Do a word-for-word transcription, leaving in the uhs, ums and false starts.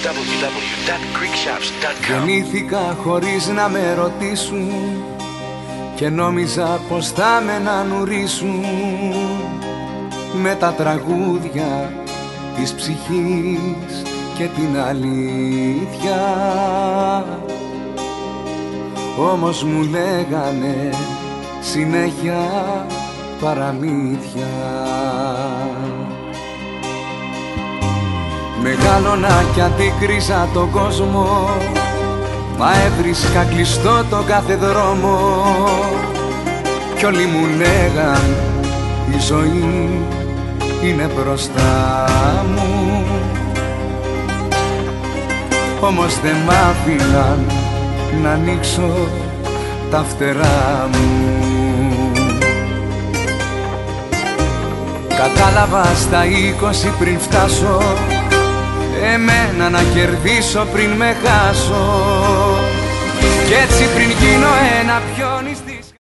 double-u double-u double-u τελεία greek shops τελεία com. Γεννήθηκα χωρίς να με ρωτήσουν και νόμιζα πως θα με ανουρίσουν με τα τραγούδια της ψυχής και την αλήθεια. Όμως μου λέγανε συνέχεια παραμύθια. Μεγάλωνα κι αντίκριζα τον κόσμο, μα έβρισκα κλειστό τον κάθε δρόμο. Κι όλοι μου λέγαν η ζωή είναι μπροστά μου, όμως δεν μ' άφηναν να ανοίξω τα φτερά μου. Κατάλαβα στα είκοσι πριν φτάσω εμένα να κερδίσω πριν με χάσω, κι έτσι πριν γίνω ένα πιόνι